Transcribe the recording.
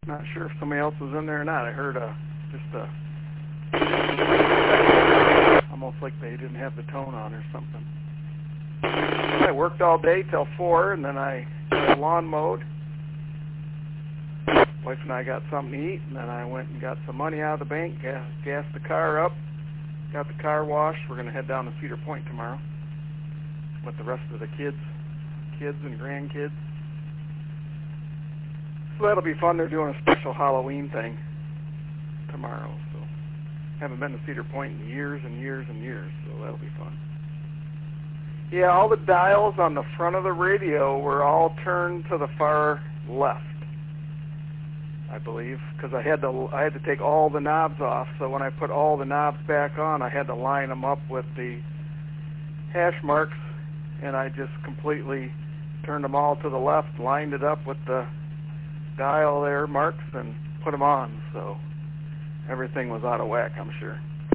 Not sure if somebody else was in there or not. I heard almost like they didn't have the tone on or something. I worked all day till 4, and then I got the lawn mowed. Wife and I got something to eat, and then I went and got some money out of the bank, gassed the car up, got the car washed. We're going to head down to Cedar Point tomorrow with the rest of the kids and grandkids. So that'll be fun. They're doing a special Halloween thing tomorrow. So haven't been to Cedar Point in years and years and years, so that'll be fun. Yeah, all the dials on the front of the radio were all turned to the far left, I believe, because I had to take all the knobs off. So when I put all the knobs back on, I had to line them up with the hash marks, and I just completely turned them all to the left, lined it up with the dial there marks, and put them on. So everything was out of whack, I'm sure.